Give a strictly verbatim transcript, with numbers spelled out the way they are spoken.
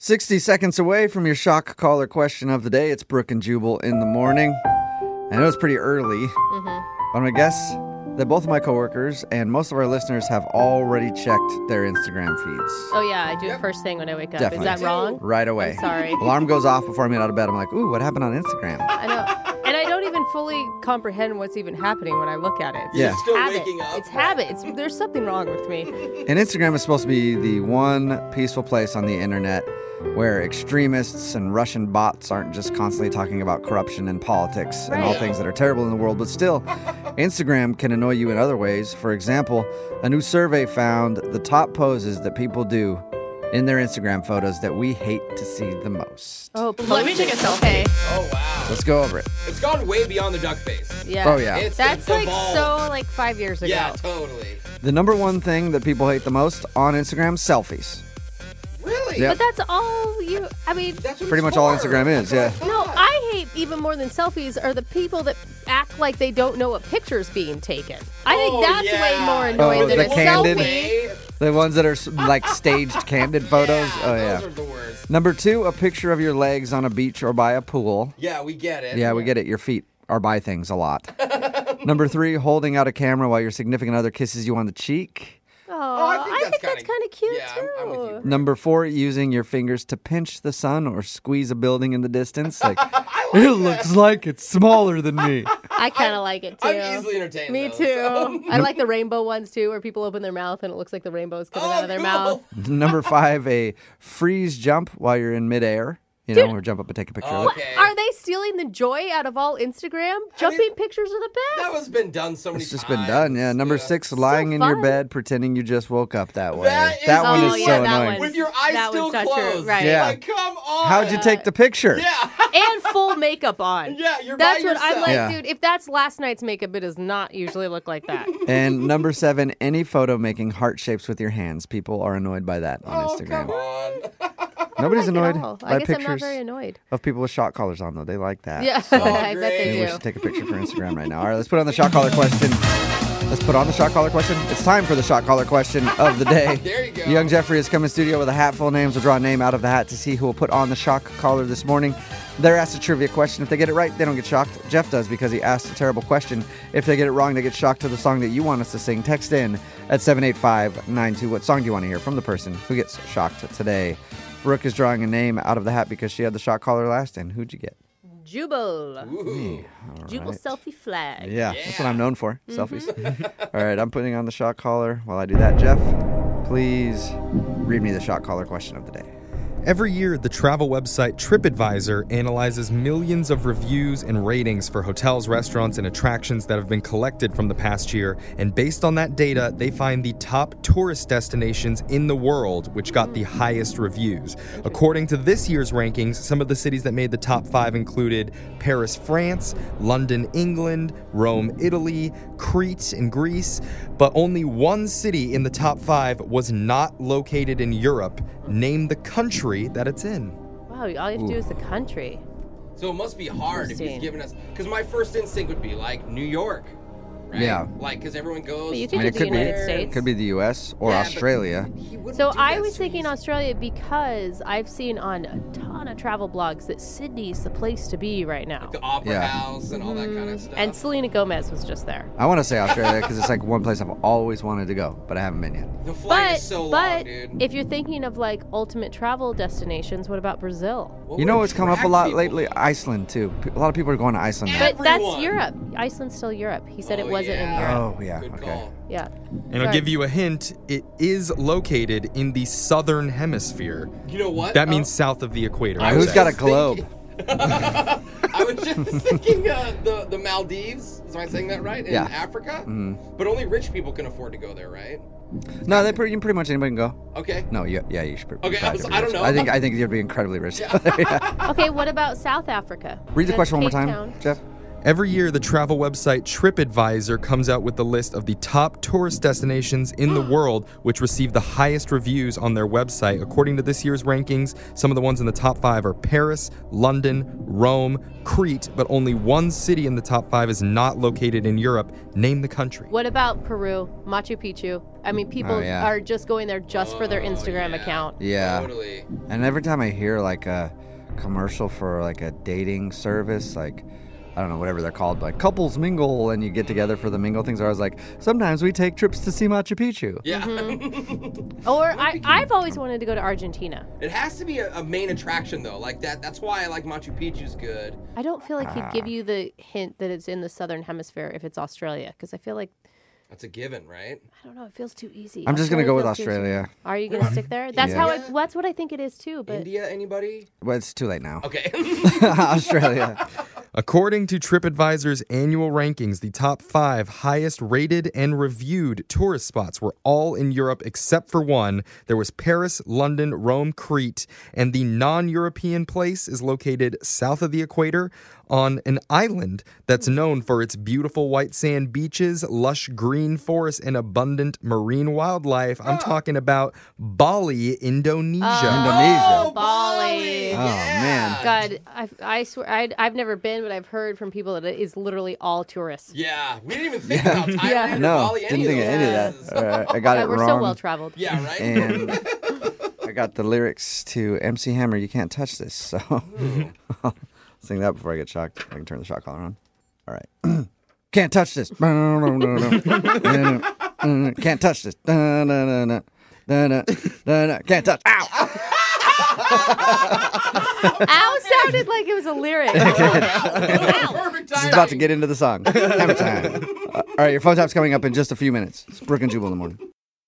sixty seconds away from your shock collar question of the day. It's Brooke and Jubal in the morning. I know it's pretty early, mm-hmm. but I'm going to guess that both of my coworkers and most of our listeners have already checked their Instagram feeds. Oh, yeah, I do it first thing when I wake up. Definitely. Is that wrong? Right away. I'm sorry. Alarm goes off before I get out of bed. I'm like, ooh, what happened on Instagram? I know. And I don't even fully comprehend what's even happening when I look at it. It's Yeah. just Still habit. waking up. It's habit. It's, there's something wrong with me. And Instagram is supposed to be the one peaceful place on the internet where extremists and Russian bots aren't just constantly talking about corruption and politics and all Right. things that are terrible in the world. But still, Instagram can annoy you in other ways. For example, a new survey found the top poses that people do in their Instagram photos that we hate to see the most. Oh, Let me take a selfie. Oh, wow. Let's go over it. It's gone way beyond the duck face. Yeah. Oh, yeah. It's, That's it's like evolved. so like five years ago. Yeah, totally. The number one thing that people hate the most on Instagram, selfies. Really? Yeah. But that's all you, I mean, That's what Pretty it's much all for. Instagram is, yeah. no, I hate even more than selfies are the people that act like they don't know a picture's being taken. I think Oh, that's yeah. way more annoying Oh, than the a candid- selfie. Hey, The ones that are s- like staged candid photos. Oh, yeah. Those are the worst. Number two, a picture of your legs on a beach or by a pool. Yeah, we get it. Yeah, we get it. Your feet are by things a lot. Number three, holding out a camera while your significant other kisses you on the cheek. Oh, I think I that's think that's kinda- kind of cute yeah, I'm- I'm with too. you. Number four, using your fingers to pinch the sun or squeeze a building in the distance. Like, like it that. looks like it's smaller than me. I kind of like it too. I'm easily entertained. Me though, too. so- I like the rainbow ones too, where people open their mouth and it looks like the rainbow is coming Oh, out of their cool. mouth. Number five, a freeze jump while you're in midair. You know, or jump up and take a picture of it. Okay. Are they stealing the joy out of all Instagram? Jumping pictures are the That best. was been done so many It's just times. been done, yeah. Number six, lying in your fun. bed pretending you just woke up that way. That is one Oh, is yeah, so that annoying. one. With your eyes That still one's not true, closed. right. Yeah. Like, come on. How'd you take the picture? Yeah. And full makeup on. Yeah, you're by That's what I'm yourself. like, Yeah. dude. If that's last night's makeup, it does not usually look like that. And number seven, any photo making heart shapes with your hands. People are annoyed by that on Oh, Instagram. come on. Nobody's I like it annoyed all. by I guess I'm not pictures very annoyed. of people with shock collars on, though. They like that. Yeah, So I bet great. they maybe we do. should take a picture for Instagram right now. All right, let's put on the shock collar question. Let's put on the shock collar question. It's time for the shock collar question of the day. There you go. Young Jeffrey has come in studio with a hat full of names. We'll draw a name out of the hat to see who will put on the shock collar this morning. They're asked a trivia question. If they get it right, they don't get shocked. Jeff does because he asked a terrible question. If they get it wrong, they get shocked to the song that you want us to sing. Text in at seven eight five nine two. What song do you want to hear from the person who gets shocked today? Brooke is drawing a name out of the hat because she had the shock collar last. And who'd you get? Jubal. Ooh. Jubal right. selfie flag. Yeah, that's what Yeah. I'm known for. Selfies. All right, I'm putting on the shock collar. While I do that, Jeff, please read me the shock collar question of the day. Every year, the travel website TripAdvisor analyzes millions of reviews and ratings for hotels, restaurants, and attractions that have been collected from the past year. And based on that data, they find the top tourist destinations in the world, which got the highest reviews. According to this year's rankings, some of the cities that made the top five included Paris, France, London, England, Rome, Italy, Crete in Greece. But only one city in the top five was not located in Europe. Name the country that it's in. Wow, all you have to do is the country. So it must be hard if he's Interesting. giving us. Because my first instinct would be like New York. Right? Yeah. Like, because everyone goes. But you I could mean, do it the could United be, States. could be the U S or Yeah, but Australia. he wouldn't So do I that was so thinking easy. Australia because I've seen on a ton of travel blogs that Sydney's the place to be right now. The Opera Yeah. House and all that kind of stuff. And Selena Gomez was just there. I want to say Australia because it's like one place I've always wanted to go, but I haven't been yet. the flight But is so long, but dude. if you're thinking of like ultimate travel destinations, what about Brazil? What You would know what's come up a attract lot people? lately? Iceland, too. P- A lot of people are going to Iceland now. But that's Everyone. Europe. Iceland's still Europe. He said it Oh, wasn't yeah. in Europe. Oh, yeah. Good Okay. call. Yeah. And I'll Sorry. give you a hint, it is located in the southern hemisphere. You know what? That means Uh, south of the equator. I Who's was got a just globe? thinking- I was just thinking uh, the the Maldives. Am I saying that right? In Yeah. Africa. Mm-hmm. But only rich people can afford to go there, right? No, they pretty, pretty much anybody can go. Okay. No, yeah, yeah, you should. be Okay, I glad was- to be I don't rich. know. I think I think you'd be incredibly rich. Yeah. Okay, what about South Africa? Read the That's question one more Cape time, Town. Jeff. Every year, the travel website TripAdvisor comes out with the list of the top tourist destinations in the world, which receive the highest reviews on their website. According to this year's rankings, some of the ones in the top five are Paris, London, Rome, Crete, but only one city in the top five is not located in Europe. Name the country. What about Peru, Machu Picchu? I mean, people Oh, yeah. are just going there just for their Oh, Instagram yeah. account. Yeah. Totally. And every time I hear like a commercial for like a dating service, like I don't know, whatever they're called, like couples mingle, and you get together for the mingle things. I was like, sometimes we take trips to see Machu Picchu. Yeah. Or I, I've always wanted to go to Argentina. It has to be a, a main attraction though. Like that. That's why I like Machu Picchu's good. I don't feel like he'd Ah. give you the hint that it's in the southern hemisphere if it's Australia, because I feel like, That's a given, right? I don't know, it feels too easy. I'm just gonna go with feels too easy. Australia. Are you gonna stick there? That's Yeah. how I, that's what I think it is too. But India, anybody? Well, it's too late now. Okay. Australia. According to TripAdvisor's annual rankings, the top five highest rated and reviewed tourist spots were all in Europe except for one. There was Paris, London, Rome, Crete, and the non-European place is located south of the equator on an island that's known for its beautiful white sand beaches, lush green forests, and abundant marine wildlife. I'm talking about Bali, Indonesia. Indonesia. Oh, Bali. Oh, man. God, I, I swear, I, I've never been, but I've heard from people that it is literally all tourists. Yeah, we didn't even think about Thailand Yeah. or No, Bali. didn't any think of of those any of that. places. All right, I got God, it we're wrong. so well traveled. Yeah, right. And I got the lyrics to M C Hammer, You Can't Touch This. So I'll sing that before I get shocked. I can turn the shock collar on. All right. Can't touch this. Can't touch this. Can't touch. Ow! Ow sounded like it was a lyric. Perfect This is timing. about to get into the song. Hammer time. Uh, all right, your phone tap's coming up in just a few minutes. It's Brooke and Jubal in the morning.